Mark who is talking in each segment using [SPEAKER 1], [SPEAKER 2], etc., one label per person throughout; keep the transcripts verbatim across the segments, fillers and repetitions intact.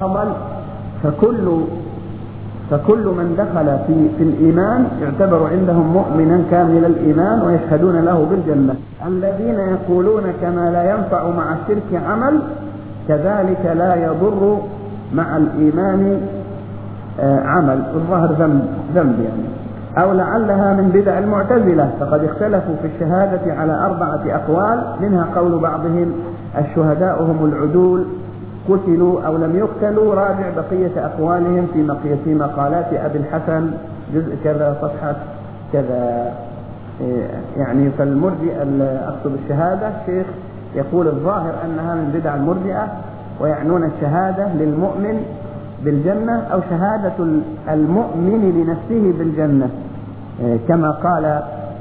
[SPEAKER 1] فضل فكل فكل من دخل في في الإيمان يعتبر عندهم مؤمنا كامل الإيمان ويشهدون له بالجنة. الذين يقولون كما لا ينفع مع الشرك عمل كذلك لا يضر مع الإيمان عمل، الظاهر ذنب ذنب يعني، أو لعلها من بدع المعتزلة، فقد اختلفوا في الشهادة على أربعة أقوال، منها قول بعضهم الشهداء هم العدول قتلوا أو لم يقتلوا، راجع بقية أقوالهم في في مقالات أبي الحسن جزء كذا صفحة كذا. يعني فالمرجئة أقصد الشهادة الشيخ يقول الظاهر أنها من بدع المرجئة، ويعنون الشهادة للمؤمن بالجنة أو شهادة المؤمن لنفسه بالجنة، كما قال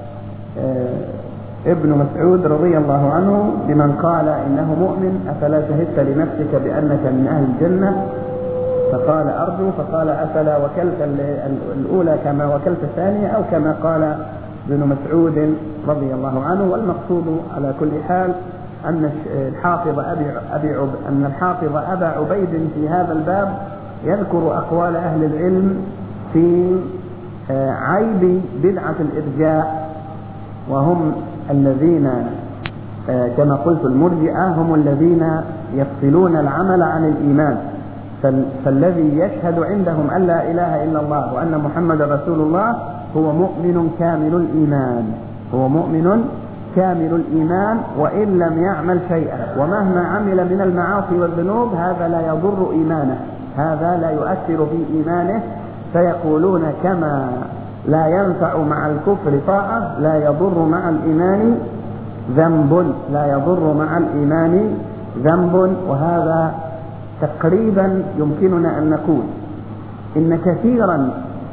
[SPEAKER 1] ابن مسعود رضي الله عنه لمن قال إنه مؤمن: أفلا شهدت لنفسك بأنك من أهل الجنة؟ فقال أرجو، فقال أفلا وكلت الأولى كما وكلت الثانية، أو كما قال ابن مسعود رضي الله عنه. والمقصود على كل حال أن الحافظ أبي أبي عب أن الحافظ أبا عبيد في هذا الباب يذكر أقوال أهل العلم في عيب بدعة الإرجاء، وهم الذين كما قلت المرجئة هم الذين يفصلون العمل عن الإيمان. فالذي يشهد عندهم أن لا إله إلا الله وأن محمد رسول الله هو مؤمن كامل الإيمان، هو مؤمن كامل الإيمان وإن لم يعمل شيئا، ومهما عمل من المعاصي والذنوب هذا لا يضر إيمانه، هذا لا يؤثر في إيمانه. فيقولون كما لا ينفع مع الكفر طاعة لا يضر مع الإيمان ذنب، لا يضر مع الإيمان ذنب. وهذا تقريبا يمكننا أن نقول إن كثيرا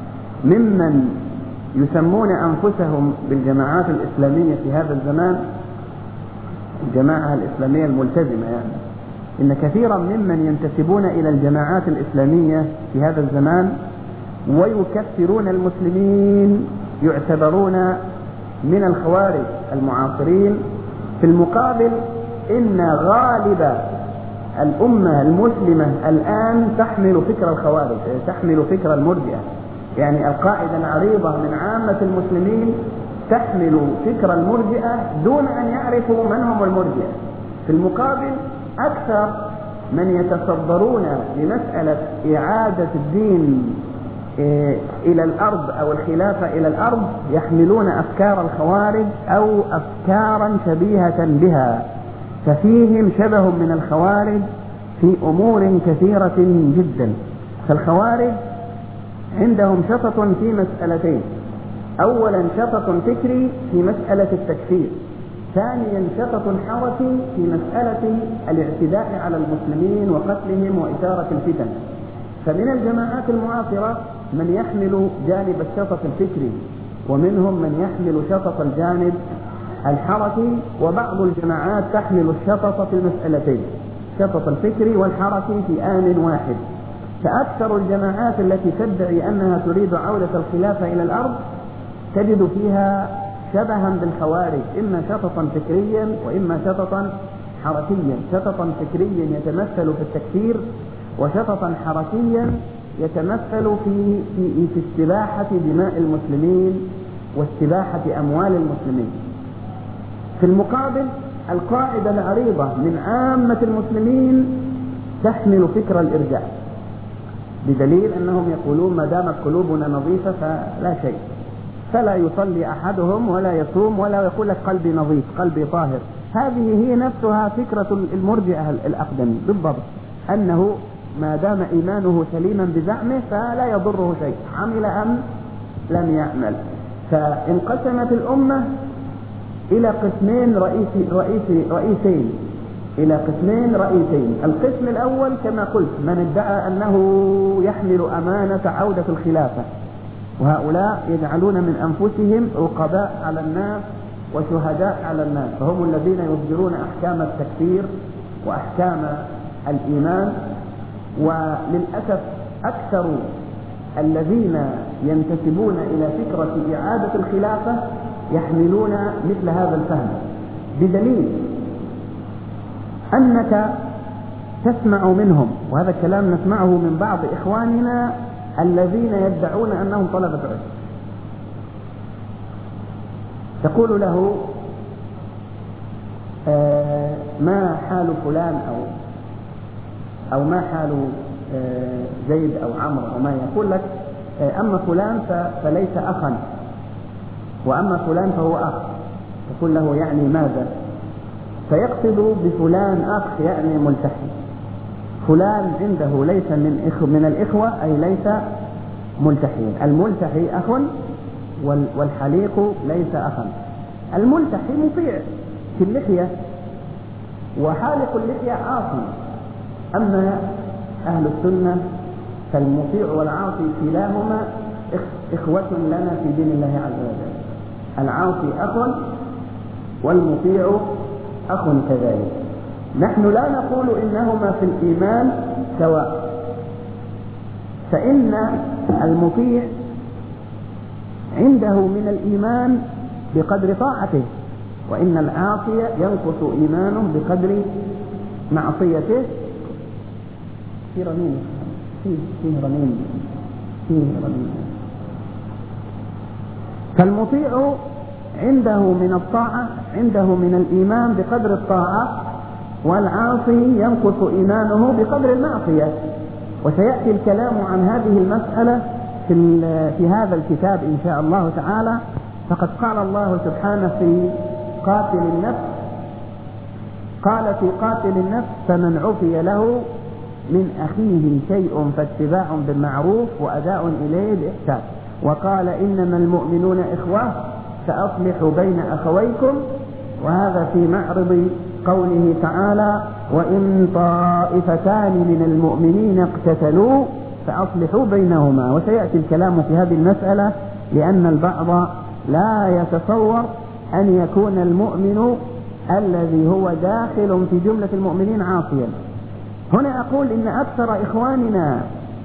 [SPEAKER 1] ممن يسمون أنفسهم بالجماعات الإسلامية في هذا الزمان، الجماعة الإسلامية الملتزمة يعني، إن كثيرا ممن ينتسبون إلى الجماعات الإسلامية في هذا الزمان ويكفرون المسلمين يعتبرون من الخوارج المعاصرين. في المقابل إن غالب الأمة المسلمة الآن تحمل فكر الخوارج، تحمل فكر المرجئة، يعني القاعدة العريضة من عامة المسلمين تحمل فكر المرجئة دون أن يعرفوا من هم المرجئة. في المقابل أكثر من يتصدرون لمسألة إعادة الدين إلى الأرض أو الخلافة إلى الأرض يحملون أفكار الخوارج أو أفكارا شبيهة بها، ففيهم شبه من الخوارج في أمور كثيرة جدا. فالخوارج عندهم شطط في مسألتين: أولا شطط فكري في مسألة التكفير، ثانيا شطط حركي في مسألة الاعتداء على المسلمين وقتلهم وإثارة الفتن. فمن الجماعات المعاصرة من يحمل جانب الشطط الفكري، ومنهم من يحمل شطط الجانب الحركي، وبعض الجماعات تحمل الشطط في المسألتين، شطط الفكري والحركي في آن واحد. فأكثر الجماعات التي تدعي أنها تريد عودة الخلافة إلى الأرض تجد فيها شبها بالخوارج، إما شططا فكريا وإما شططا حركيا، شططا فكريا يتمثل في التكفير، وشططا حركيا يتمثل في في في استباحة دماء المسلمين واستباحة أموال المسلمين. في المقابل القاعدة العريضة من عامة المسلمين تحمل فكر الإرجاء، بدليل أنهم يقولون ما دامت قلوبنا نظيفة فلا شيء، فلا يصلي أحدهم ولا يصوم ولا يقول لك قلبي نظيف قلبي طاهر. هذه هي نفسها فكرة المرجئة الأقدم بالضبط، أنه ما دام إيمانه سليما بزعمه فلا يضره شيء، عمل أم لم يعمل. فانقسمت الأمة إلى قسمين رئيسي رئيسي رئيسين إلى قسمين رئيسين. القسم الأول كما قلت من ادعى أنه يحمل أمانة عودة الخلافة، وهؤلاء يجعلون من أنفسهم رقباء على الناس وشهداء على الناس، فهم الذين يصدرون أحكام التكفير وأحكام الإيمان. وللأسف أكثر الذين ينتسبون إلى فكرة إعادة الخلافة يحملون مثل هذا الفهم، بدليل أنك تسمع منهم، وهذا الكلام نسمعه من بعض إخواننا الذين يدعون أنهم طلبة علم. تقول له آه ما حال فلان أو أو ما حال آه زيد أو عمرو أو ما، يقول لك آه أما فلان فليس أخا، وأما فلان فهو أخ. تقول له يعني ماذا؟ فيقصد بفلان أخ يعني ملتحي. فلان عنده ليس من إخو من الإخوة، أي ليس ملتحيا. الملتحي أخ والحليق ليس أخا. الملتحي مطيع في اللحية، وحالق اللحية عاصي. أما أهل السنة فالمطيع والعاصي كلاهما إخوة لنا في دين الله عز وجل. العاصي أخ والمطيع أخ كذلك. نحن لا نقول إنهما في الإيمان سواء، فإن المطيع عنده من الإيمان بقدر طاعته، وإن العاصي ينقص إيمانه بقدر معصيته. في رنين فيه فيه رنين فيه رنين فالمطيع عنده من الطاعة، عنده من الإيمان بقدر الطاعة، والعاصي ينقص إيمانه بقدر المعصية. وسيأتي الكلام عن هذه المسألة في, في هذا الكتاب إن شاء الله تعالى. فقد قال الله سبحانه في قاتل النفس، قال في قاتل النفس فمن عفي له من أخيه شيء فاتباع بالمعروف وأداء إليه بإحسان. وقال إنما المؤمنون إخوة فأصلحوا بين أخويكم. وهذا في معرض قوله تعالى وإن طائفتان من المؤمنين اقتتلوا فأصلحوا بينهما. وسيأتي الكلام في هذه المسألة، لأن البعض لا يتصور أن يكون المؤمن الذي هو داخل في جملة المؤمنين عاصيا. هنا أقول إن أكثر إخواننا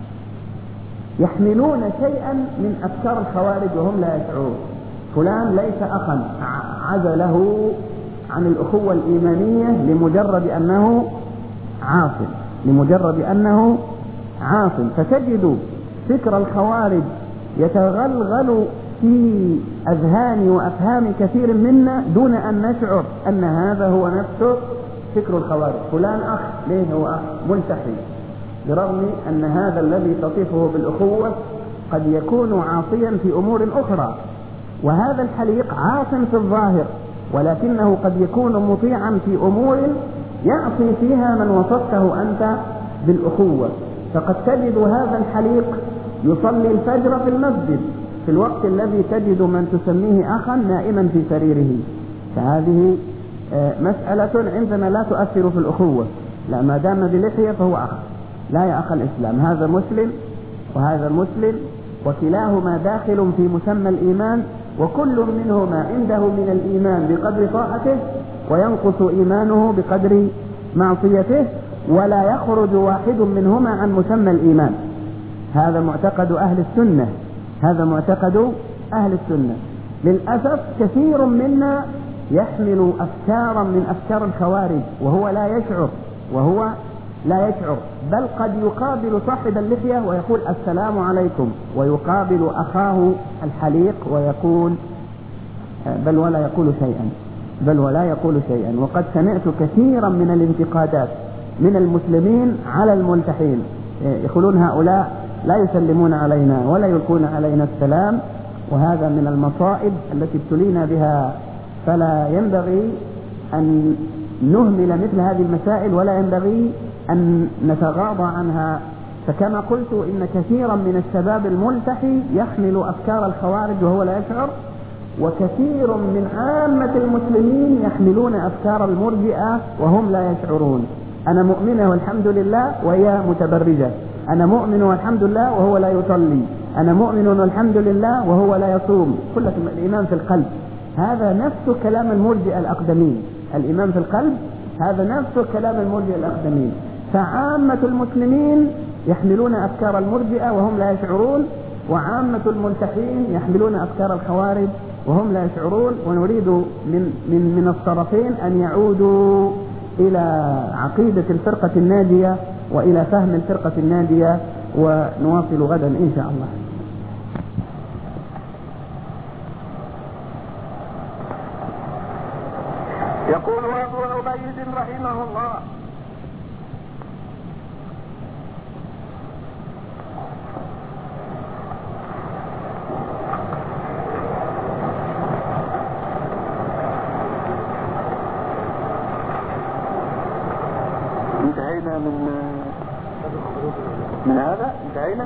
[SPEAKER 1] يحملون شيئا من أفكار الخوارج وهم لا يشعرون. فلان ليس أخا، عزله عن الأخوة الإيمانية لمجرد أنه عاصم، لمجرد أنه عاصم. فتجد فكر الخوارج يتغلغل في أذهان وأفهام كثير منا دون أن نشعر أن هذا هو نفسه فكر الخوارج. فلان أخ، ليه هو أخ؟ ملتحي، برغم أن هذا الذي تصفه بالأخوة قد يكون عاصيا في أمور أخرى. وهذا الحليق عاصم في الظاهر، ولكنه قد يكون مطيعا في أمور يعصي فيها من وصفته أنت بالأخوة. فقد تجد هذا الحليق يصلي الفجر في المسجد في الوقت الذي تجد من تسميه أخا نائما في سريره. فهذه مسألة عندنا لا تؤثر في الأخوة، لا، ما دام بلحية فهو أخ. لا يا أخ الإسلام، هذا مسلم وهذا مسلم، وكلاهما داخل في مسمى الإيمان، وكل منهما عنده من الإيمان بقدر طاعته وينقص إيمانه بقدر معصيته، ولا يخرج واحد منهما عن مسمى الإيمان. هذا معتقد أهل السنة، هذا معتقد أهل السنة. للأسف كثير منا يحمل أفكارا من أفكار الخوارج وهو لا يشعر، وهو لا يشعر، بل قد يقابل صاحب اللحية ويقول السلام عليكم، ويقابل أخاه الحليق ويقول بل ولا يقول شيئا، بل ولا يقول شيئا. وقد سمعت كثيرا من الانتقادات من المسلمين على الملتحين، يقولون هؤلاء لا يسلمون علينا ولا يلقون علينا السلام، وهذا من المصائب التي ابتلينا بها. فلا ينبغي أن نهمل مثل هذه المسائل، ولا ينبغي أن نتغاضى عنها. فكما قلت إن كثيرا من الشباب الملتحي يحمل أفكار الخوارج وهو لا يشعر، وكثير من عامة المسلمين يحملون أفكار المرجئة وهم لا يشعرون. أنا مؤمنة والحمد لله وهي متبرجة، أنا مؤمن والحمد لله وهو لا يصلي، أنا مؤمن والحمد لله وهو لا يصوم. كل الإيمان في القلب، هذا نفس كلام المرجئة الأقدمين. الإيمان في القلب هذا نفس كلام المرجئة الأقدمين. فعامة المسلمين يحملون أفكار المرجئة وهم لا يشعرون، وعامة الملتحين يحملون أفكار الخوارج وهم لا يشعرون. ونريد من من من الطرفين أن يعودوا إلى عقيدة الفرقة الناجية وإلى فهم الفرقة الناجية، ونواصل غدا إن شاء الله.
[SPEAKER 2] يقول أبو عبيد رحمه الله: انتهينا من من هذا انتهينا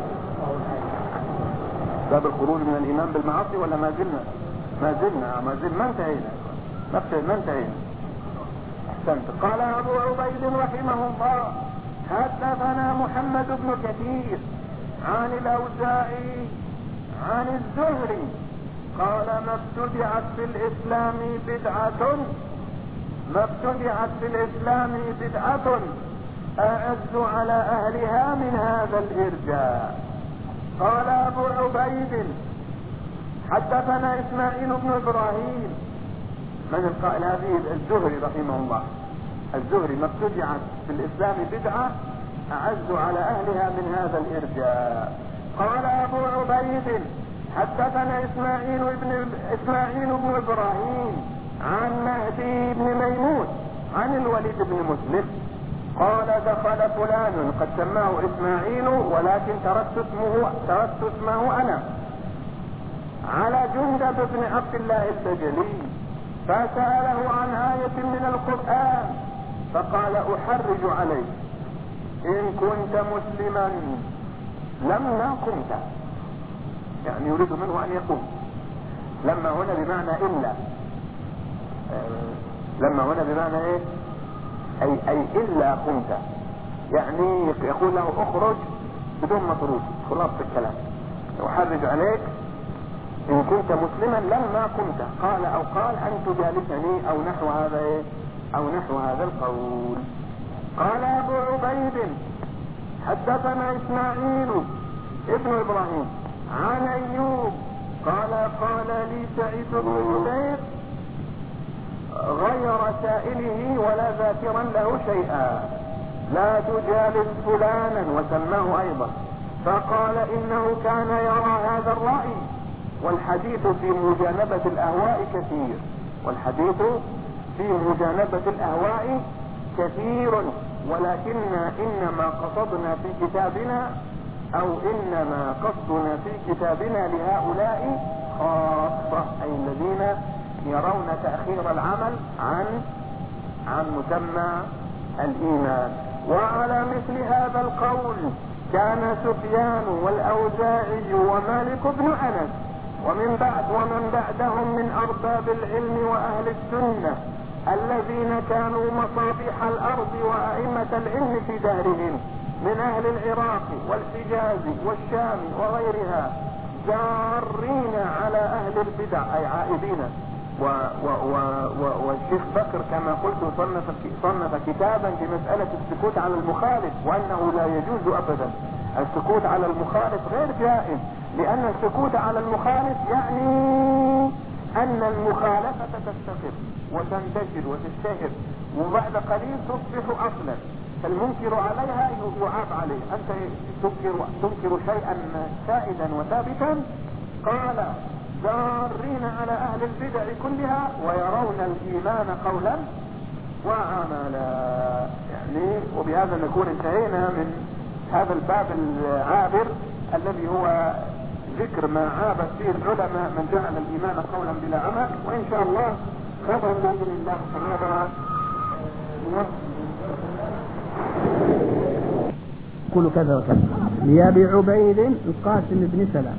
[SPEAKER 2] باب الخروج من الإيمان بالمعاصي، ولا ما زلنا ما زلنا ما زلنا ما انتهينا ما انتهينا احسنت. قال أبو عبيد رحمه الله: حدثنا محمد بن كثير عن الأوزاعي عن الزهري قال: ما ابتدعت في الإسلام بدعة ما ابتدعت في الإسلام بدعة أعز على أهلها من هذا الإرجاء. قال أبو عبيد: حدثنا إسماعيل بن إبراهيم. من القائل؟ هذه الزهري رحمه الله. الزهري: ما ابتدعت في الإسلام بدعة أعز على أهلها من هذا الإرجاء. قال أبو عبيد: حدثنا إسماعيل بن إسماعيل بن إبراهيم عن مهدي بن ميمون عن الوليد بن مسلم قال: دخل فلان، قد سماه إسماعيل ولكن تركت اسمه تركت اسمه أنا، على جندب بن عبد الله البجلي، فسأله عن آية من القرآن فقال: أحرج عليك، إن كنت مسلما لما كنت، يعني يريد منه أن يقول لما هنا بمعنى إلا، لما هنا بمعنى إيه؟ أي, أي إلا كنت، يعني يقول له اخرج بدون مطرود، خلاص الكلام. أحرج عليك إن كنت مسلما لما كنت، قال أو قال أن تجالسني أو نحو هذا إيه؟ أو نحو هذا القول. قال أبو عبيد: حدثنا إسماعيل ابن إبراهيم عن أيوب قال: قال لي سعيد بن جبير غير سائله ولا ذاكرا له شيئا: لا تجالس فلانا، وسماه أيضا، فقال: إنه كان يرى هذا الرأي، والحديث في مجانبة الأهواء كثير والحديث في مجانبة الأهواء كثير ولكن إنما قصدنا في كتابنا أو إنما قصدنا في كتابنا لهؤلاء خاصة، أي الذين يرون تأخير العمل عن عن مسمى الإيمان. وعلى مثل هذا القول كان سفيان والأوزاعي ومالك بن أنس ومن بعد ومن بعدهم من أرباب العلم وأهل السنة الذين كانوا مصابيح الأرض وأئمة العلم في دارهم من أهل العراق والحجاز والشام وغيرها، جارين على أهل البدع، أي عائدين. و و و و والشيخ بكر كما قلت صنف, صنف كتابا في مسألة السكوت على المخالف، وأنه لا يجوز أبدا السكوت على المخالف، غير جائز، لأن السكوت على المخالف يعني أن المخالفة تستقر وتنتشر وتشتهر، وبعد قليل تصبح أصلا، فالمنكر عليها يعاب عليه. أنت تنكر, تنكر شيئا سائدا وثابتا. قال: جارين على أهل البدع كلها ويرون الإيمان قولا وعملا. يعني وبهذا نكون انتهينا من هذا الباب العابر الذي هو ذكر ما عابت فيه العلماء من جعل الإيمان قولا بلا عمل. وإن شاء الله غدا بإذن الله تعالى
[SPEAKER 1] يقول كذا وكذا. لأبي عبيد القاسم بن سلام.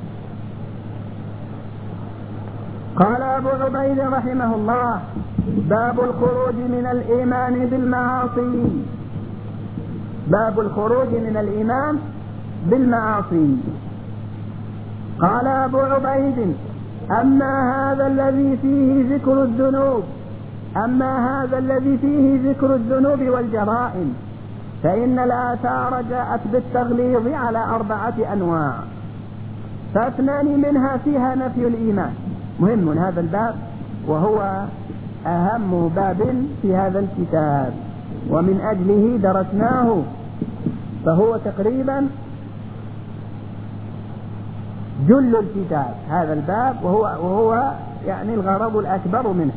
[SPEAKER 1] قال أبو عبيد رحمه الله: باب الخروج من الإيمان بالمعاصي. باب الخروج من الإيمان بالمعاصي. قال أبو عبيد: أما هذا الذي فيه ذكر الذنوب أما هذا الذي فيه ذكر الذنوب والجرائم فإن الآثار جاءت بالتغليظ على أربعة أنواع، فاثنان منها فيها نفي الإيمان. مهم هذا الباب، وهو أهم باب في هذا الكتاب ومن أجله درسناه، فهو تقريبا جل الكتاب هذا الباب، وهو, وهو يعني الغرض الأكبر منه،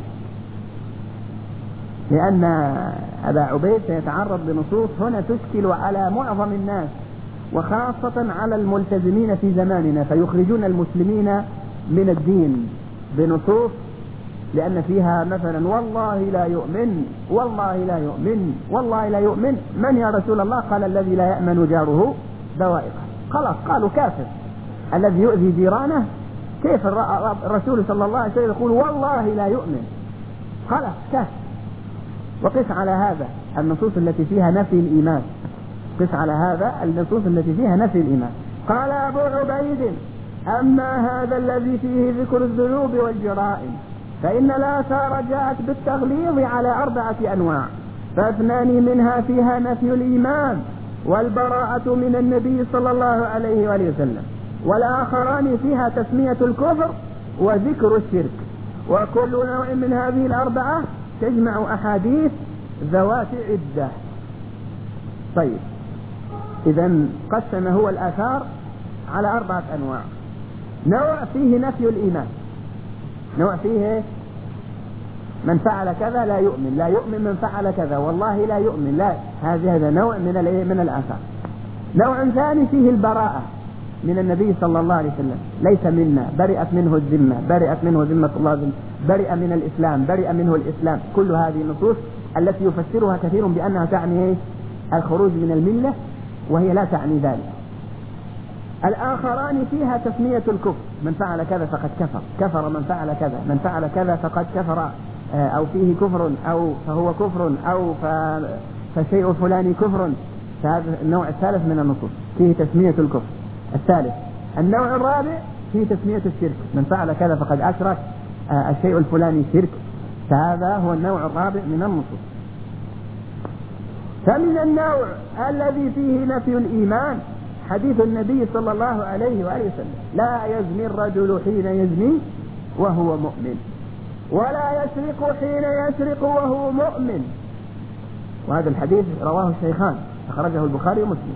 [SPEAKER 1] لأن أبا عبيد سيتعرض لنصوص هنا تشكل على معظم الناس وخاصة على الملتزمين في زماننا، فيخرجون المسلمين من الدين بنصوص لأن فيها مثلا والله لا يؤمن والله لا يؤمن والله لا يؤمن. من يا رسول الله؟ قال الذي لا يأمن جاره بوائقه. خلاص قالوا كافر الذي يؤذي جيرانه. كيف الرسول صلى الله عليه وسلم يقول والله لا يؤمن؟ خلاص كافر. وقس على هذا النصوص التي فيها نفي الإيمان، قس على هذا النصوص التي فيها نفي الإيمان. قال أبو عبيد أما هذا الذي فيه ذكر الذنوب والجرائم فإن الآثار جاءت بالتغليظ على أربعة أنواع، فاثنان منها فيها نفي الإيمان والبراءة من النبي صلى الله عليه وآله وسلم، والآخران فيها تسمية الكفر وذكر الشرك. وكل نوع من هذه الأربعة تجمع أحاديث ذوات عدة. طيب إذن قسم هو الآثار على أربعة أنواع. نوع فيه نفي الإيمان، نوع فيه من فعل كذا لا يؤمن، لا يؤمن من فعل كذا، والله لا يؤمن، لا، هذا هذا نوع من من الآثار. نوع ثاني فيه البراءة من النبي صلى الله عليه وسلم، ليس منا، برئت منه الذمة، برئت منه ذمة الله، برئ من الإسلام، برئ منه الإسلام. كل هذه النصوص التي يفسرها كثير بأنها تعني الخروج من الملة، وهي لا تعني ذلك. الآخران فيها تسمية الكفر، من فعل كذا فقد كفر، كفر من فعل كذا، من فعل كذا فقد كفر، أو فيه كفر، أو فهو كفر، أو فشيء فلاني كفر. فهذا النوع الثالث من النصوص فيه تسمية الكفر. الثالث النوع الرابع فيه تسمية الشرك، من فعل كذا فقد أشرك، الشيء الفلاني شرك. فهذا هو النوع الرابع من النصوص. فمن النوع الذي فيه نفي الإيمان حديث النبي صلى الله عليه وآله وسلم: لا يزني الرجل حين يزني وهو مؤمن، ولا يسرق حين يسرق وهو مؤمن. وهذا الحديث رواه الشيخان، أخرجه البخاري ومسلم،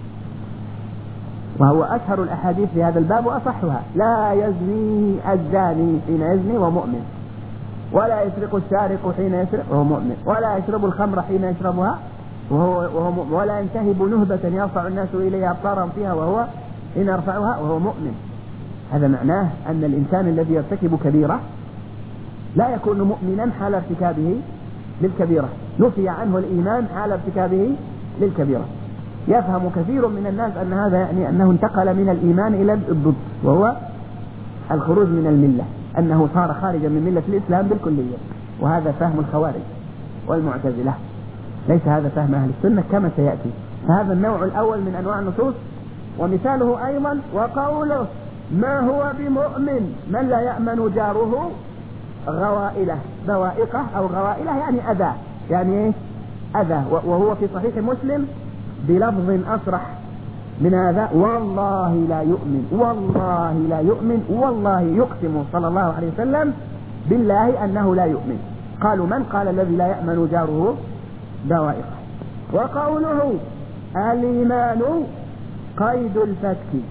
[SPEAKER 1] وهو أشهر الأحاديث في هذا الباب وأصحها. لا يزني الزاني حين يزني وهو مؤمن، ولا يسرق السارق حين يسرق وهو مؤمن، ولا يشرب الخمر حين يشربها وهو, وهو مؤمن، ولا ينتهب نهبة يرفع الناس إليها أبصارهم فيها وهو حين يرفعها وهو مؤمن. هذا معناه أن الإنسان الذي يرتكب كبيرة لا يكون مؤمنا حال ارتكابه للكبيرة، نفي عنه الإيمان حال ارتكابه للكبيرة. يفهم كثير من الناس أن هذا يعني أنه انتقل من الإيمان إلى الضد، وهو الخروج من الملة، أنه صار خارجا من ملة الإسلام بالكلية. وهذا فهم الخوارج والمعتزلة، ليس هذا فهم أهل السنة كما سيأتي. فهذا النوع الأول من أنواع النصوص. ومثاله أيضا وقوله: ما هو بمؤمن من لا يأمن جاره غوائله، بوائقه أو غوائله يعني أذى، يعني إيه؟ أذى. وهو في صحيح مسلم بلفظ أصرح من هذا: والله لا يؤمن، والله لا يؤمن، والله يقسم صلى الله عليه وسلم بالله أنه لا يؤمن. قالوا: من؟ قال: الذي لا يأمن جاره بوائقه. وقوله: الإيمان قيد الفتك،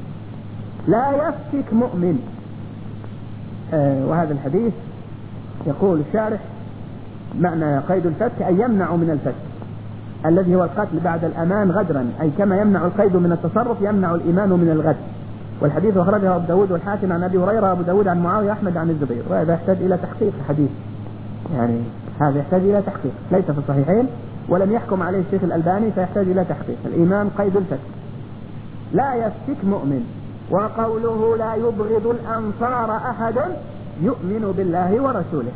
[SPEAKER 1] لا يفتك مؤمن. آه وهذا الحديث يقول الشارح: معنى قيد الفتك أي يمنع من الفتك، الذي هو القتل بعد الأمان غدرا، أي كما يمنع القيد من التصرف يمنع الإيمان من الغدر. والحديث أخرجه أبو داود والحاكم عن أبي هريرة، أبو داود عن معاوية، أحمد عن الزبير. وهذا يحتاج إلى تحقيق الحديث، يعني هذا يحتاج إلى تحقيق، ليس في الصحيحين ولم يحكم عليه الشيخ الألباني، فيحتاج إلى تحقيق. الإيمان قيد الفتك، لا يفتك مؤمن. وقوله: لا يبغض الأنصار أحد يؤمن بالله ورسوله،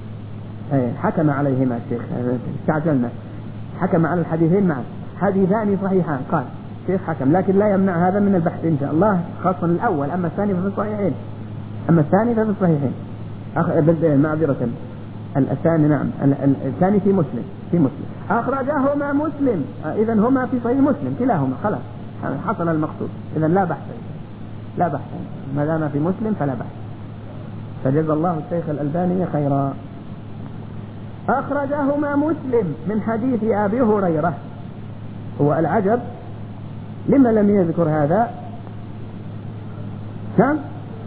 [SPEAKER 1] حكم عليهما الشيخ، استعجلنا، حكم على الحديثين معا، حديثان صحيحان، قال الشيخ حكم، لكن لا يمنع هذا من البحث إن شاء الله، خاصة الأول. أما الثاني ففي الصحيحين، أما الثاني ففي الصحيحين أخ... معذرة، الثاني نعم، الثاني في مسلم، في مسلم أخرجهما مسلم، إذا هما في صحيح مسلم كلاهما، خلاص حصل المقصود. إذا لا بحث، لا بحث، ما دام في مسلم فلا بحث. فجزا الله الشيخ الألباني خيرا. أخرجهما مسلم من حديث أبي هريرة. هو العجب لما لم يذكر هذا؟ كم؟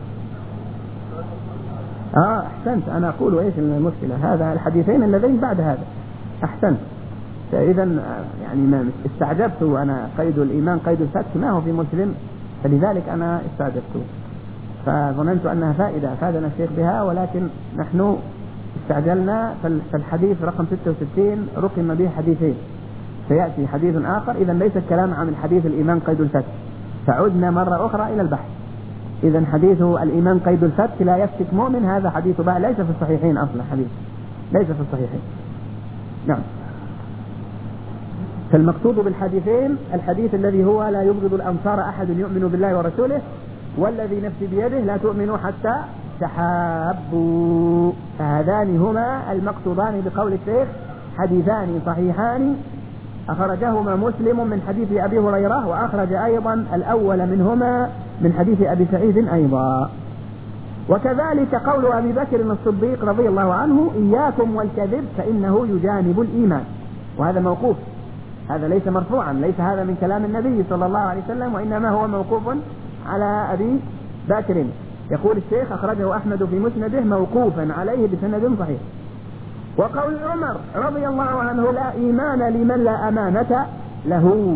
[SPEAKER 1] آه أحسنت، أنا أقول إيش المشكلة، هذا الحديثين اللذين بعد هذا. أحسنت، فإذا يعني ما استعجبت وأنا قيد الإيمان قيد الفتح ما هو في مسلم، فلذلك أنا استعجبت، فظننت أنها فائدة أفادنا الشيخ بها، ولكن نحن استعجلنا. فالحديث رقم ستة وستين رقم به حديثين، سيأتي حديث آخر. إذا ليس الكلام عن الحديث الإيمان قيد الفتح، فعدنا مرة أخرى إلى البحث. إذا حديث الإيمان قيد الفتح لا يفتك مؤمن، هذا حديث بقى ليس في الصحيحين أصلا، حديث ليس في الصحيحين. نعم. فالمقصود بالحديثين الحديث الذي هو لا يبغض الأنصار أحد يؤمن بالله ورسوله، والذي نفسي بيده لا تؤمنوا حتى تحابوا. فهذان هما المقصودان بقول الشيخ، حديثان صحيحان أخرجهما مسلم من حديث أبي هريرة، وأخرج أيضا الأول منهما من حديث أبي سعيد أيضا. وكذلك قول أبي بكر الصديق رضي الله عنه: إياكم والكذب فإنه يجانب الإيمان. وهذا موقوف، هذا ليس مرفوعا، ليس هذا من كلام النبي صلى الله عليه وسلم، وإنما هو موقوف على أبي بكر. يقول الشيخ: أخرجه أحمد في مسنده موقوفا عليه بسند صحيح. وقول عمر رضي الله عنه: لا إيمان لمن لا أمانة له.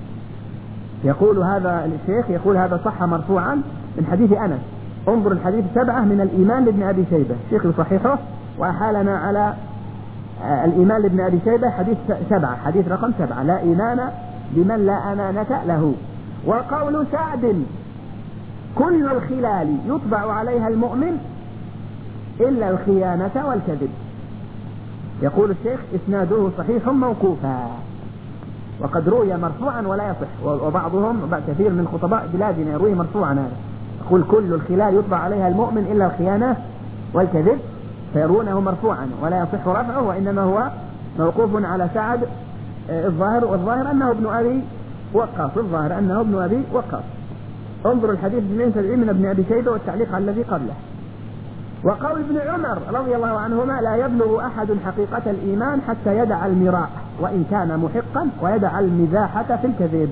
[SPEAKER 1] يقول هذا الشيخ يقول هذا صح مرفوعا من حديث أنس. انظر الحديث سبعة من الإيمان لابن أبي شيبة، الشيخ يصححه وأحالنا على الإيمان لابن أبي شيبة حديث سبعة، حديث رقم سبعة: لا إيمان لمن لا أمانة له. وقول سعد: كل الخلال يطبع عليها المؤمن إلا الخيانة والكذب. يقول الشيخ: إسناده صحيح موقوفا، وقد روي مرفوعا ولا يصح، وبعضهم كثير من خطباء بلادنا يروي مرفوعا هذا، يقول كل الخلال يطبع عليها المؤمن إلا الخيانة والكذب، فيرونه مرفوعا ولا يصح رفعه، وإنما هو موقوف على سعد الظاهر، والظاهر أنه ابن أبي وقاص، الظاهر أنه ابن أبي وقاص. انظر الحديث اثنين وسبعين من ابن أبي شيبة والتعليق على الذي قبله. وقول ابن عمر رضي الله عنهما: لا يبلغ أحد حقيقة الإيمان حتى يدع المراء وإن كان محقا، ويدع المزاحة في الكذب.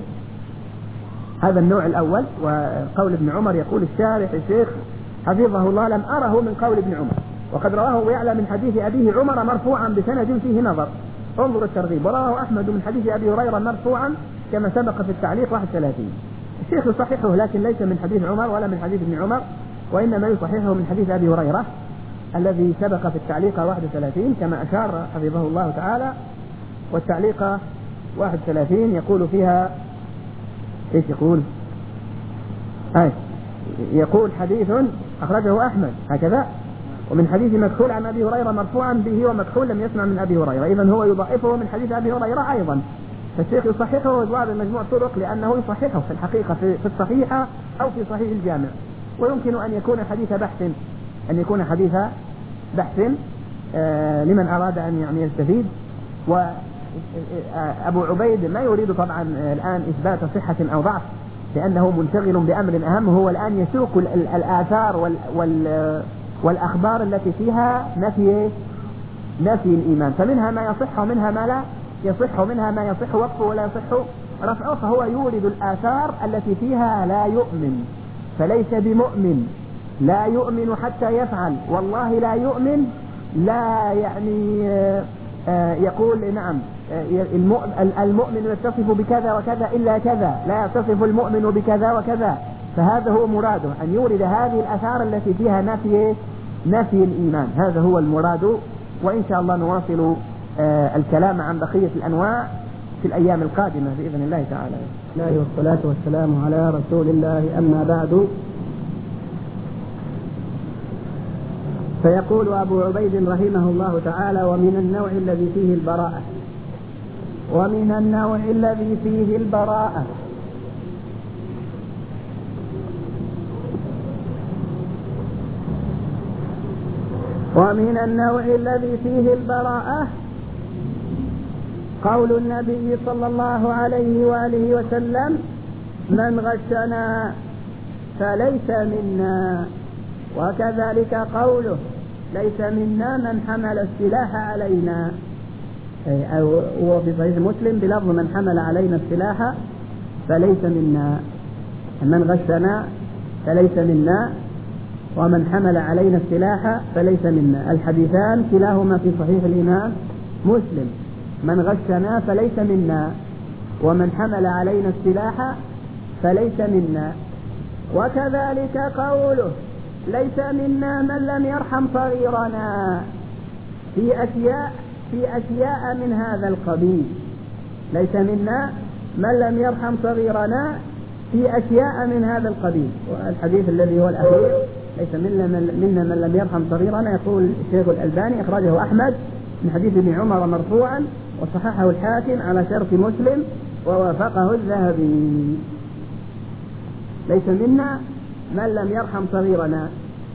[SPEAKER 1] هذا النوع الأول. وقول ابن عمر يقول الشارح الشيخ حفظه الله: لم أره من قول ابن عمر، وقد رواه يعلى من حديث أبيه عمر مرفوعا بسند فيه نظر. انظر الترغيب. ورواه أحمد من حديث أبي هريرة مرفوعا كما سبق في التعليق واحد وثلاثين. الشيخ يصححه لكن ليس من حديث عمر ولا من حديث ابن عمر، وإنما يصححه من حديث أبي هريرة الذي سبق في التعليق واحد وثلاثين كما أشار حفظه الله تعالى. والتعليق واحد وثلاثين يقول فيها ايش يقول؟ أي يقول حديث أخرجه أحمد هكذا، ومن حديث مكحول عن أبي هريرة مرفوعا به، ومكحول لم يسمع من أبي هريرة، إذن هو يضعفه من حديث أبي هريرة أيضا. فالشيخ يصححه ويضع بمجموع طرق لأنه يصححه في الحقيقة في الصحيحة أو في صحيح الجامع. ويمكن أن يكون حديث بحث أن يكون حديث بحث آه لمن أراد أن يعني يستفيد. وأبو عبيد ما يريد طبعا الآن إثبات صحة أو ضعف، لأنه منشغل بأمر أهم، هو الآن يسوق الآثار وال وال والأخبار التي فيها نفي نفي الإيمان، فمنها ما يصح ومنها ما لا يصح، ومنها ما يصح وقفه ولا يصح رفعه، فهو يورد الآثار التي فيها لا يؤمن، فليس بمؤمن، لا يؤمن حتى يفعل، والله لا يؤمن، لا يعني يقول نعم المؤمن يتصف بكذا وكذا إلا كذا، لا يتصف المؤمن بكذا وكذا. فهذا هو مراده، أن يورد هذه الآثار التي فيها نفي نفي الإيمان، هذا هو المراد. وإن شاء الله نواصل آه الكلام عن بقية الأنواع في الأيام القادمة بإذن الله تعالى.
[SPEAKER 3] الله والصلاة والسلام على رسول الله. أما بعد، فيقول أبو عبيد رحمه الله تعالى: ومن النوع الذي فيه البراءة ومن النوع الذي فيه البراءة ومن النوع الذي فيه البراءة قول النبي صلى الله عليه وآله وسلم: من غشنا فليس منا. وكذلك قوله: ليس منا من حمل السلاح علينا، أو وفي صحيح مسلم بلفظ من حمل علينا السلاح فليس منا، من غشنا فليس منا، ومن حمل علينا السلاح فليس منا. الحديثان كلاهما في صحيح الإمام مسلم، من غشنا فليس منا، ومن حمل علينا السلاح فليس منا. وكذلك قوله ليس منا من لم يرحم صغيرنا في أشياء في أشياء من هذا القبيل، ليس منا من لم يرحم صغيرنا في أشياء من هذا القبيل. والحديث الذي هو الأخير ليس منا من, من لم يرحم صغيرنا، يقول الشيخ الألباني أخرجه أحمد من حديث ابن عمر مرفوعا، وصححه الحاكم على شرط مسلم ووافقه الذهبي. ليس منا من لم يرحم صغيرنا.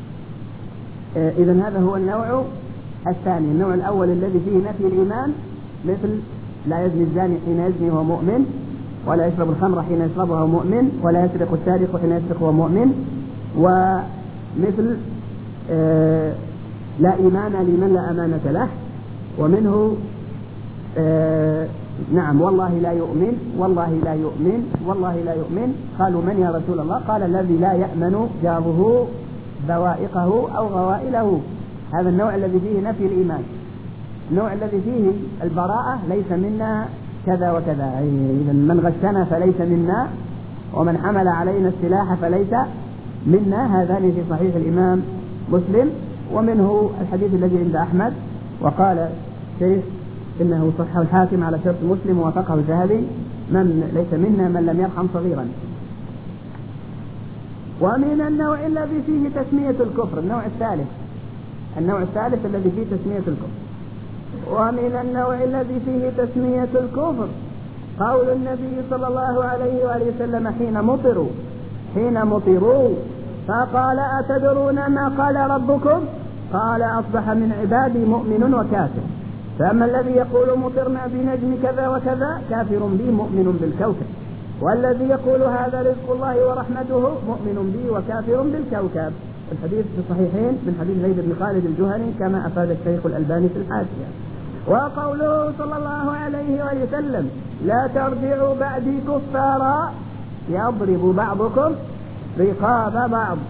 [SPEAKER 3] إذن هذا هو النوع الثاني. النوع الأول الذي فيه نفي الإيمان، مثل لا يزني الزاني حين يزني وهو مؤمن، ولا يشرب الخمر حين يشربها مؤمن، ولا يسرق السارق حين يسرق وهو مؤمن. ومثل آه لا إيمان لمن لا أمانة له. ومنه آه نعم والله لا يؤمن، والله لا يؤمن، والله لا يؤمن. قالوا من يا رسول الله؟ قال الذي لا يأمن جاره بوائقه أو غوائله. هذا النوع الذي فيه نفي الإيمان. النوع الذي فيه البراءة ليس منا كذا وكذا، إذا من غشنا فليس منا، ومن حمل علينا السلاح فليس منا. هذان في صحيح الإمام مسلم. ومنه الحديث الذي عند أحمد، وقال شيخ إنه صححه الحاكم على شرط مسلم ووافقه الذهبي، من ليس منا من لم يرحم صغيرا. ومن النوع الذي فيه تسمية الكفر، النوع الثالث النوع الثالث الذي فيه تسمية الكفر. ومن النوع الذي فيه تسمية الكفر قول النبي صلى الله عليه وآله وسلم حين مطروا حين مطروا فقال أتدرون ما قال ربكم؟ قال أصبح من عبادي مؤمن وكافر، فأما الذي يقول مطرنا بنجم كذا وكذا كافر بي مؤمن بالكوكب، والذي يقول هذا رزق الله ورحمته مؤمن بي وكافر بالكوكب. الحديث في الصحيحين من حديث زيد بن خالد الجهني كما أفاد الشيخ الألباني في الحاشية. وقوله صلى الله عليه وسلم لا ترجعوا بعدي كفارا يضرب بعضكم رقاب بعض.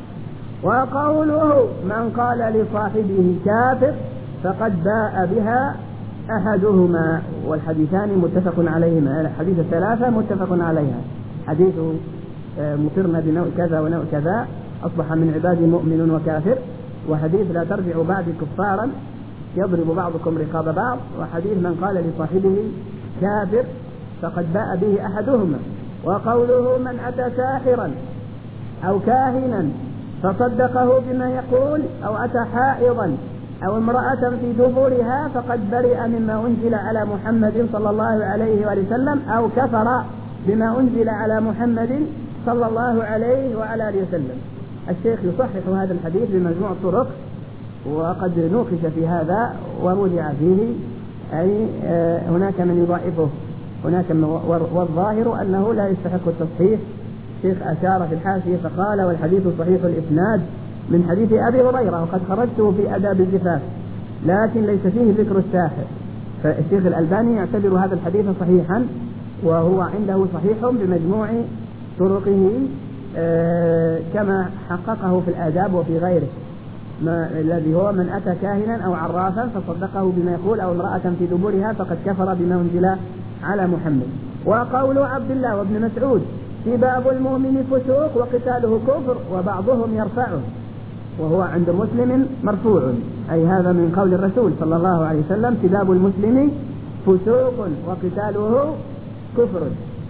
[SPEAKER 3] وقوله من قال لصاحبه كافر فقد باء بها أحدهما. والحديثان متفق عليهما، الحديث الثلاثة متفق عليها. حديث مطرنا بنوع كذا ونوع كذا أصبح من عبادي مؤمن وكافر، وحديث لا ترجعوا بعدي كفارا يضرب بعضكم رقاب بعض، وحديث من قال لصاحبه كافر فقد باء به أحدهما. وقوله من أتى ساحرا أو كاهنا فصدقه بما يقول أو أتى حائضا أو امرأة في دبرها فقد برئ مما أنزل على محمد صلى الله عليه وسلم أو كفر بما أنزل على محمد صلى الله عليه وعلى آله وسلم. الشيخ يصحح هذا الحديث بمجموع الطرق، وقد نوقش في هذا ووضع فيه، أي هناك من يضعفه هناك من، والظاهر أنه لا يستحق التصحيح. الشيخ أشار في الحاشية فقال والحديث صحيح الإسناد من حديث أبي هريرة وقد خرجته في آداب الزفاف، لكن ليس فيه ذكر الساحر. فالشيخ الألباني يعتبر هذا الحديث صحيحا، وهو عنده صحيح بمجموع طرقه كما حققه في الآداب وفي غيره، ما الذي هو من أتى كاهنا أو عرافا فصدقه بما يقول أو امرأة في دبرها فقد كفر بما أنزل على محمد. وقول عبد الله وابن مسعود سباب المؤمن فسوق وقتاله كفر وبعضهم يرفعه، وهو عند مسلم مرفوع، أي هذا من قول الرسول صلى الله عليه وسلم سباب المسلم فسوق وقتاله كفر.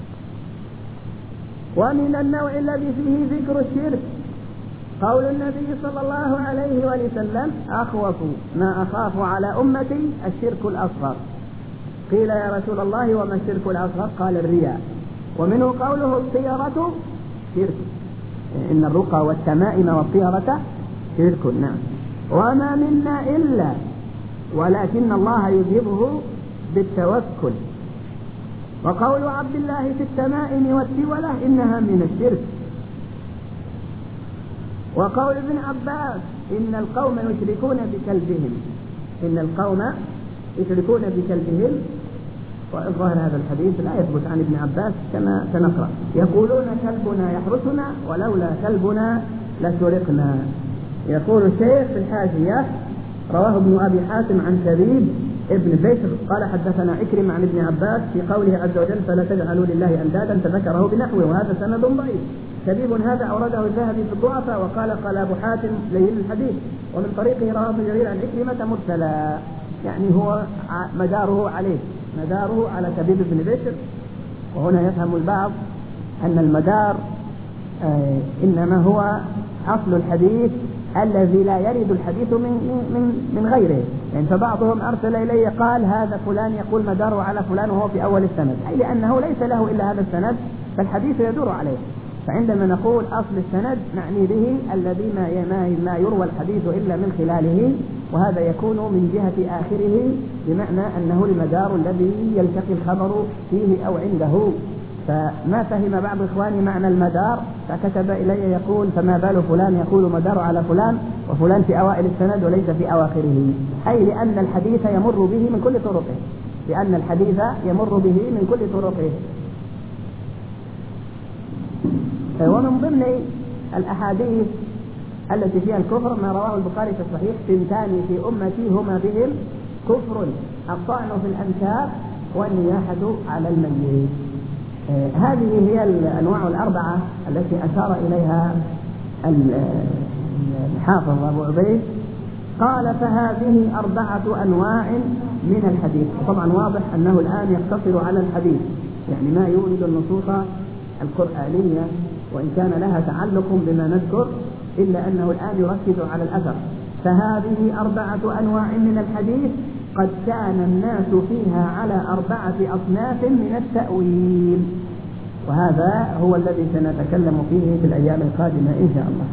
[SPEAKER 3] ومن النوع الذي فيه ذكر الشرك قول النبي صلى الله عليه وسلم أخوف ما أخاف على أمتي الشرك الأصغر. قيل يا رسول الله وما الشرك الأصغر؟ قال الرياء. ومنه قوله الطيرة شرك، إن الرقى والتمائم والطيرة شرك. نعم. وما منا إلا ولكن الله يذهبه بالتوكل. وقول عبد الله في التمائم والتولة إنها من الشرك. وقول ابن عباس إن القوم يشركون بكلبهم إن القوم يشركون بكلبهم. وظاهر هذا الحديث لا يثبت عن ابن عباس كما سنقرأ. يقولون كلبنا يحرسنا ولولا كلبنا لسرقنا. يقول الشيخ في الحاشية رواه ابن أبي حاتم عن شبيب ابن بشر قال حدثنا عكرمة عن ابن عباس في قوله عز وجل فلا تجعلوا لله أندادا فذكره بنحوه، وهذا سند ضعيف. شبيب هذا أورده الذهبي في الضعفاء وقال قال أبو حاتم لين الحديث، ومن طريقه رواه ابن جرير عن عكرمة مرسلا، يعني هو مداره عليه مداره على شبيب بن بشر. وهنا يفهم البعض أن المدار آه إنما هو أصل الحديث الذي لا يرد الحديث من من من غيره. يعني فبعضهم أرسل إلي قال هذا فلان يقول مداره على فلان وهو في أول السند، أي لأنه ليس له إلا هذا السند فالحديث يدور عليه. فعندما نقول أصل السند نعني به الذي ما ما يروى الحديث إلا من خلاله، وهذا يكون من جهة آخره، بمعنى أنه المدار الذي يلتقي الخبر فيه أو عنده. فما فهم بعض إخواني معنى المدار فكتب إلي يقول فما بال فلان يقول مدار على فلان وفلان في أوائل السند وليس في أواخره، أي لأن الحديث يمر به من كل طرقه لأن الحديث يمر به من كل طرقه. ومن ضمن الأحاديث التي فيها الكفر ما رواه البخاري في الصحيح ثنتان في أمتي هما بهم كفر الطعن في الأنساب والنياحة على الميت. آه هذه هي الأنواع الأربعة التي أشار إليها الحافظ أبو عبيد. قال فهذه أربعة أنواع من الحديث. طبعا واضح أنه الآن يقتصر على الحديث، يعني ما يورد النصوص القرآنية وإن كان لها تعلق بما نذكر، إلا أنه الآن يركز على الأثر. فهذه أربعة أنواع من الحديث قد كان الناس فيها على أربعة أصناف من التأويل، وهذا هو الذي سنتكلم فيه في الأيام القادمة إن شاء الله.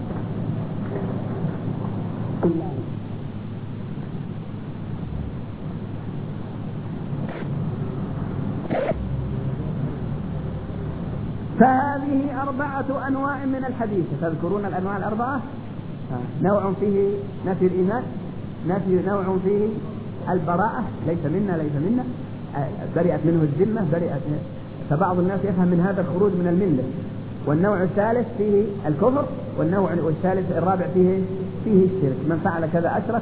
[SPEAKER 3] فهذه أربعة أنواع من الحديث. تذكرون الأنواع الأربعة؟ نوع فيه نفي الإيمان، نفي نوع فيه البراءة ليس منا ليس منا برئت منه الذمة برئت، فبعض الناس يفهم من هذا الخروج من الملة. والنوع الثالث فيه الكفر، والنوع الثالث الرابع فيه فيه الشرك، من فعل كذا أشرك،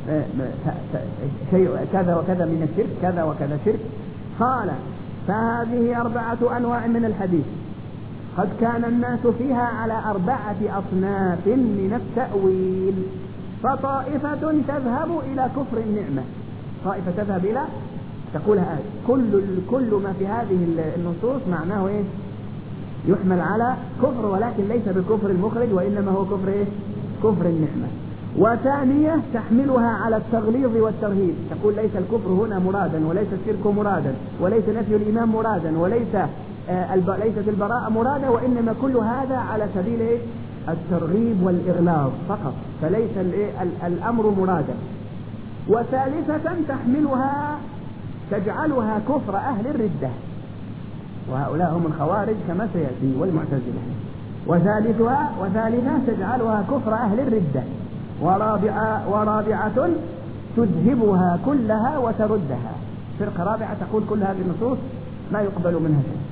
[SPEAKER 3] شيء كذا وكذا من الشرك، كذا وكذا شرك. قال فهذه أربعة أنواع من الحديث قد كان الناس فيها على أربعة أصناف من التأويل. فطائفة تذهب إلى كفر النعمة، طائفة تذهب إلى تقولها كل كل ما في هذه النصوص معناه إيه؟ يحمل على كفر، ولكن ليس بالكفر المخرج، وإنما هو كفر إيه؟ كفر النعمة. وثانية تحملها على التغليظ والترهيب، تقول ليس الكفر هنا مرادا، وليس الشرك مرادا، وليس نفي الإيمان مرادا، وليس آه الب... ليست البراءة مرادا، وإنما كل هذا على سبيل إيه؟ الترغيب والإغلاظ فقط، فليس الأمر مرادا. وثالثة تحملها تجعلها كفر أهل الردة، وهؤلاء هم الخوارج كما سيأتي والمعتزلة. وثالثها وثالثة تجعلها كفر أهل الردة. ورابعة ورابعة تذهبها كلها وتردها، فرقة رابعة تقول كل هذه النصوص ما يقبل منها شيء.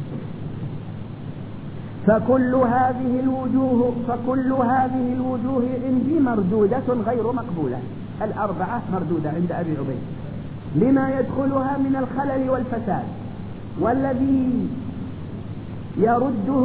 [SPEAKER 3] فكل هذه الوجوه فكل هذه الوجوه عندي مردودة غير مقبولة. الأربعة مردودة عند أبي عبيد لما يدخلها من الخلل والفساد، والذي يرده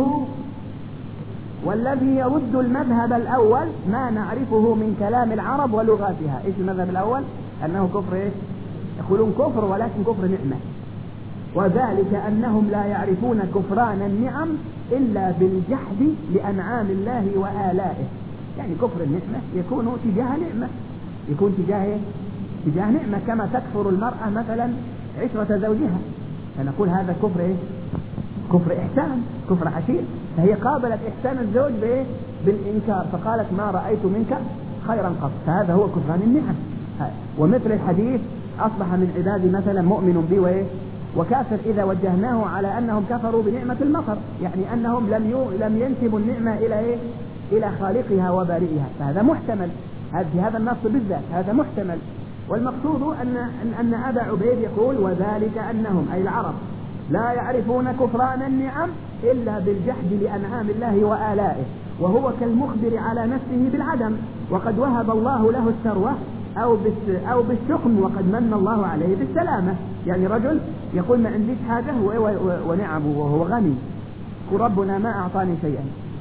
[SPEAKER 3] والذي يرد المذهب الأول ما نعرفه من كلام العرب ولغاتها. إيش المذهب الأول؟ أنه كفر إيه؟ يقولون كفر ولكن كفر نعمة، وذلك أنهم لا يعرفون كفران النعم إلا بالجحد لأنعام الله وآلائه. يعني كفر النعمة يكون تجاه نعمة، يكون تجاه تجاه نعمة، كما تكفر المرأة مثلا عشرة زوجها، فنقول هذا كفر إيه؟ كفر إحسان، كفر عشير. فهي قابلت إحسان الزوج بالإنكار، فقالت ما رأيت منك خيرا قط، فهذا هو كفران النعم. ومثل الحديث أصبح من عبادي مثلا مؤمن بي وإيه؟ وكافر، إذا وجهناه على أنهم كفروا بنعمة المطر، يعني أنهم لم لم ينسبوا النعمة إلى إيه؟ إلى خالقها وبارئها، فهذا محتمل. في هذا النص بالذات هذا محتمل. والمقصود أن أن أبا عبيد يقول وذلك أنهم أي العرب لا يعرفون كفران النعم إلا بالجحد لأنعام الله وآلائه، وهو كالمخبر على نفسه بالعدم وقد وهب الله له الثروة أو أو بالسقم وقد من الله عليه بالسلامة. يعني رجل يقول ما عنديش حاجة ونعمه وهو غني وربنا ما أعطاني شيئا،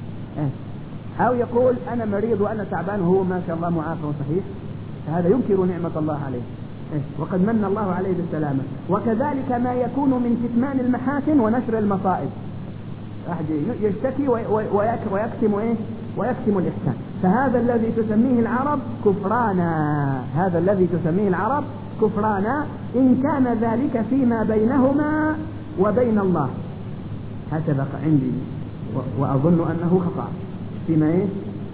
[SPEAKER 3] أو يقول أنا مريض وأنا تعبان وهو ما شاء الله معافى وصحيح، هذا ينكر نعمة الله عليه وقد من الله عليه بالسلامة. وكذلك ما يكون من كتمان المحاسن ونشر المصائب، أحد يشتكي ويكتم إيه ويكتم الإحسان، فهذا الذي تسميه العرب كفرانا، هذا الذي تسميه العرب كفرانا إن كان ذلك فيما بينهما وبين الله. هكذا عندي وأظن أنه خطأ فيما إيه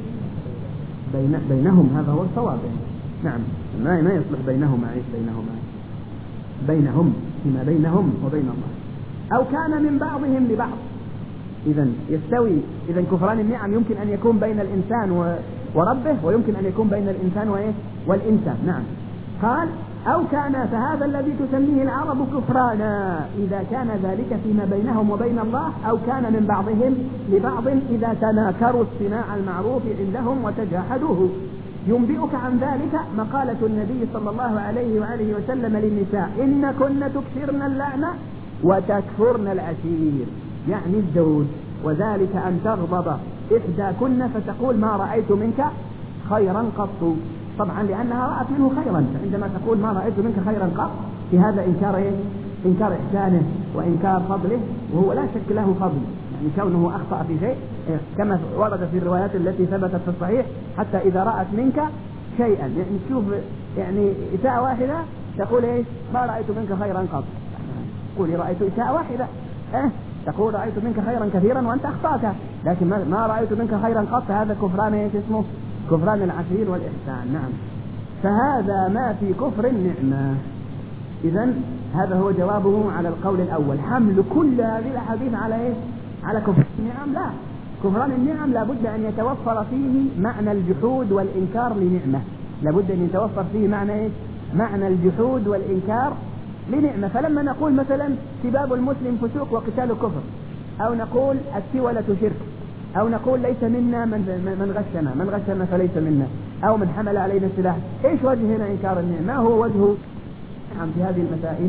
[SPEAKER 3] بين بينهم، هذا هو الصواب. نعم ما ما يصلح بينهما إيش بينهما بينهم فيما بينهم وبين الله، أو كان من بعضهم لبعض. إذا يستوي إذا كفران النعم يمكن أن يكون بين الإنسان وربه ويمكن أن يكون بين الإنسان وإيه والإنسان. نعم قال أو كان، فهذا الذي تسميه العرب كفرانا إذا كان ذلك فيما بينهم وبين الله، أو كان من بعضهم لبعض إذا تناكروا اصطناع المعروف عندهم وتجاحدوه. ينبئك عن ذلك مقالة النبي صلى الله عليه وآله وسلم للنساء إن كن تكثرن اللعنة وتكفرن العشير، يعني الزوج، وذلك أن تغضب إحداكن فتقول ما رأيت منك خيرا قط، طبعا لأنها رأت منه خيرا، فعندما تقول ما رأيت منك خيرا قط في هذا إنكار إيه؟ إنكار إحسانه وإنكار فضله، وهو لا شك له فضل، يعني كونه أخطأ في شيء كما ورد في الروايات التي ثبتت في الصحيح حتى إذا رأت منك شيئا، يعني تشوف يعني إساءة واحدة تقول إيش ما رأيت منك خيرا قط، قولي رأيت إساءة واحدة إيه؟ تقول رأيت منك خيرا كثيرا وأنت أخطأت، لكن ما رأيت منك خيرا قط هذا كفران إيش اسمه كفران العشير والإحسان. نعم فهذا ما في كفر النعمة. إذن هذا هو جوابه على القول الأول، حمل كل هذه الأحاديث على إيه على كفر النعم. لا، كفران النعم لابد أن يتوفر فيه معنى الجحود والإنكار لنعمة، لابد أن يتوفر فيه معنى إيه معنى الجحود والإنكار لنعمة. فلما نقول مثلا سباب المسلم فسوق وقتال كفر، أو نقول السولة شرك، أو نقول ليس منا من من غشنا من غشنا فليس منا، أو من حمل علينا السلاح، إيش وجه هنا إنكار النعمة؟ ما هو وجهه نعم في هذه المسائل؟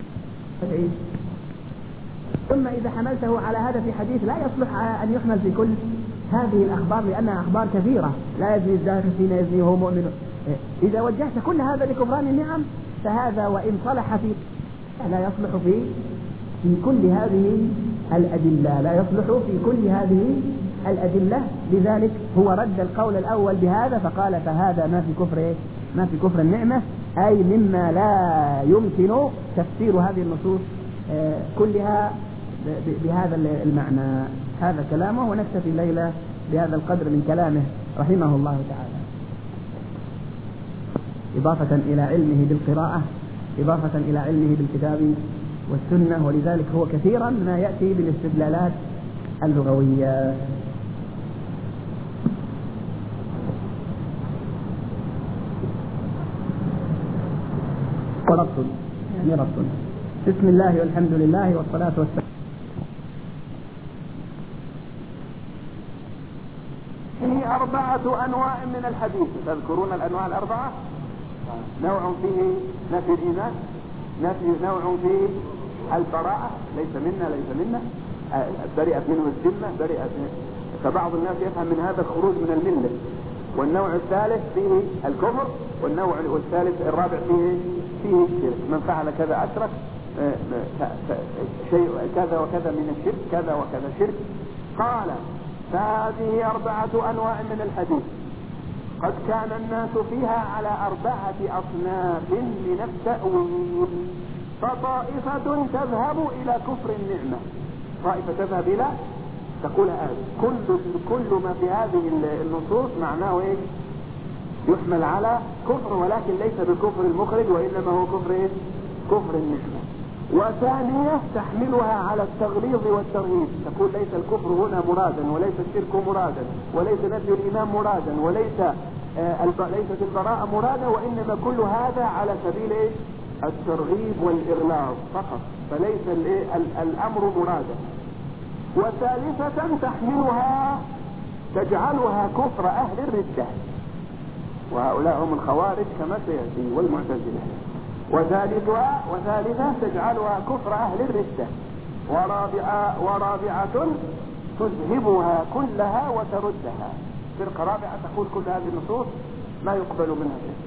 [SPEAKER 3] ثم إذا حملته على هذا في حديث لا يصلح أن يحمل في كل هذه الأخبار لأنها أخبار كثيرة، لا يزني الزاني حين يزني وهو مؤمن. إذا وجهت كل هذا لكفران النعم فهذا وإن صلح في لا يصلح في في كل هذه الأدلة، لا يصلح في كل هذه الأدلة. لذلك هو رد القول الأول بهذا فقال فهذا ما في كفر ما في كفر النعمة، أي مما لا يمكن تفسير هذه النصوص كلها بهذا المعنى. هذا كلامه، ونكتفي الليلة بهذا القدر من كلامه رحمه الله تعالى، إضافة إلى علمه بالقراءة، إضافة إلى علمه بالكتاب والسنة، ولذلك هو كثيرا ما يأتي بالاستدلالات اللغوية. وربط يعني ربط. بسم الله والحمد لله والصلاة والسلام.
[SPEAKER 2] فيه أربعة أنواع من الحديث، تذكرون الأنواع الأربعة؟ نوع فيه نفي الإيمان، نفي نوع فيه البراءة، ليس منا ليس منا، برئت منه الذمة، برئت منه. فبعض الناس يفهم من هذا الخروج من الملة. والنوع الثالث فيه الكفر، والنوع والثالث الرابع فيه فيه الشرك، من فعل كذا أشرك، شيء كذا وكذا من الشرك، كذا وكذا شرك. قال فهذه أربعة أنواع من الحديث قد كان الناس فيها على أربعة أصناف من التأويل، فطائفة تذهب إلى كفر النعمة، طائفة تذهب إلى تقول كل كل ما في هذه النصوص معناه إيه؟ يحمل على كفر، ولكن ليس بالكفر المخرج، وإنما هو كفر إيه؟ كفر النعمة. وثانية تحملها على التغليظ والترهيب، تقول ليس الكفر هنا مرادا، وليس الشرك مرادا، وليس نفي الإيمان مرادا، وليس ليست البراءة مرادة، وإنما كل هذا على سبيل الترغيب والإغلاظ فقط، فليس الأمر مرادا. وثالثة تحملها تجعلها كفر أهل الردة، وهؤلاء هم الخوارج كما سيأتي والمعتزلة. وثالثها وثالثة تجعلها كفر أهل الردة. ورابعة ورابعة تذهبها كلها وتردها. فرقة رابعة تقول كل هذه النصوص ما يقبل منها شيء.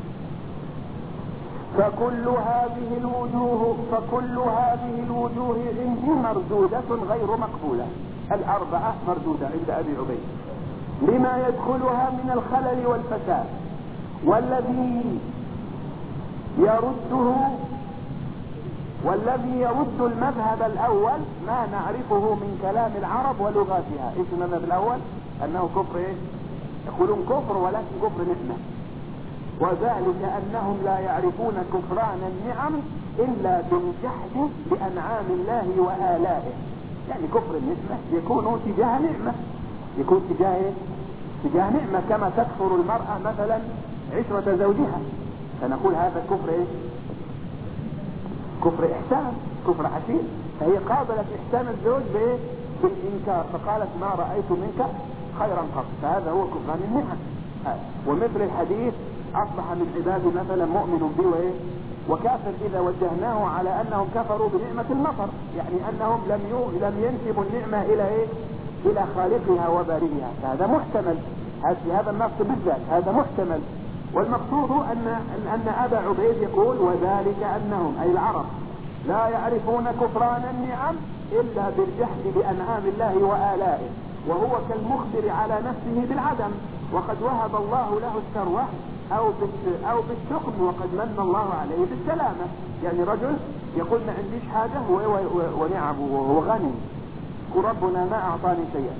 [SPEAKER 2] فكل هذه الوجوه فكل هذه الوجوه عندي مردودة غير مقبولة. الأربعة مردودة عند أبي عبيد لما يدخلها من الخلل والفساد، والذي يرده والذي يرد المذهب الأول ما نعرفه من كلام العرب ولغاتها. إيش المذهب الأول؟ أنه كفر إيه؟ يقولون كفر ولكن كفر نعمة، وذلك أنهم لا يعرفون كفران النعم إلا بالجحد بأنعام الله وآلائه. يعني كفر النعمة يكون تجاه نعمة، يكون تجاه تجاه نعمة، كما تكفر المرأة مثلا عشرة زوجها، فنقول هذا كفر إيه؟ كفر إحسان، كفر عشير. فهي قابلت إحسان الزوج بالإنكار، فقالت ما رأيت منك خيرا قط، فهذا هو كفران النعم. ومثل الحديث أصبح من عبادي مثلا مؤمن بي وإيه وكافر، إذا وجهناه على أنهم كفروا بنعمة المطر، يعني أنهم لم لم ينسبوا النعمة إلى إيه؟ إلى خالقها وبارئها، فهذا محتمل. هذا النص بالذات هذا محتمل. والمقصود أن أن أبا عبيد يقول وذلك أنهم أي العرب لا يعرفون كفران النعم إلا بالجحد بأنعام الله وآلائه، وهو كالمخبر على نفسه بالعدم، وقد وهب الله له الثروة أو أو بالسقم، وقد من الله عليه بالسلامة. يعني رجل يقول ما عنديش حاجة ونعم وهو غني، يقول ربنا ما أعطاني شيئا.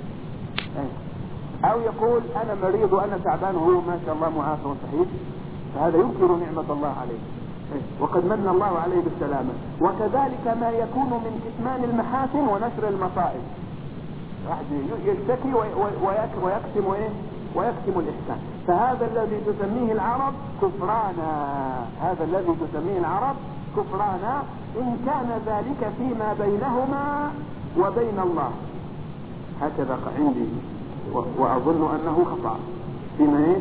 [SPEAKER 2] أو يقول أنا مريض وأنا تعبان وهو ما شاء الله معافى وصحيح، فهذا ينكر نعمة الله عليه وقد من الله عليه بالسلامة. وكذلك ما يكون من كتمان المحاسن ونشر المصائب، واحد يشتكي ويكتم ايه ويكتم الإحسان، فهذا الذي تسميه العرب كفرانا، هذا الذي تسميه العرب كفرانا إن كان ذلك فيما بينهما وبين الله. هكذا عندي وأظن أنه خطأ فيما إيه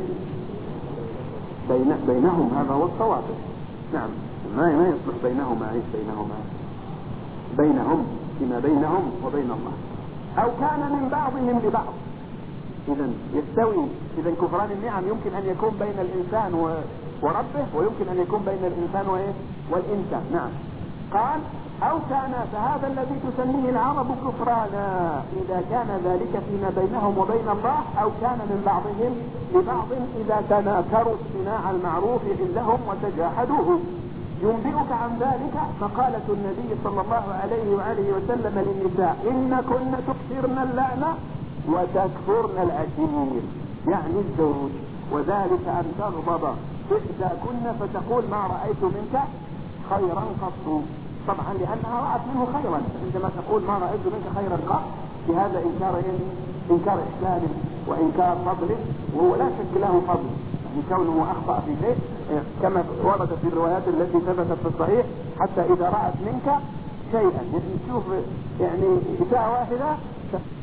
[SPEAKER 2] بين بينهم، هذا هو الصواب. نعم، ما ما يصلح بينهما إيش بينهما بينهم فيما بينهم وبين الله، أو كان من بعضهم لبعض. إذا يستوي، إذا كفران النعم يمكن أن يكون بين الإنسان وربه، ويمكن أن يكون بين الإنسان وإيه والإنسان. نعم، قال أو كان، فهذا الذي تسميه العرب كفرانا إذا كان ذلك فيما بينهم وبين الله، أو كان من بعضهم لبعض إذا تناكروا اصطناع المعروف عندهم وتجاحدوه. ينبئك عن ذلك مقالة النبي صلى الله عليه وآله وسلم للنساء إن كن تكثرن اللعن وتكفرن العشير، يعني الزوج، وذلك أن تغضب إحداكن فتقول ما رأيت منك خيرا قط، طبعا لأنها رأت منه خيرا، عندما تقول ما رأيت منك خيرا قط بهذا إنكار إنكار إحسان وإنكار فضل، وهو لا شك له فضل، يعني كونه أخطأ في شيء كما وردت في الروايات التي ثبتت في الصحيح، حتى إذا رأت منك شيئا، يعني تشوف يعني إساءة واحدة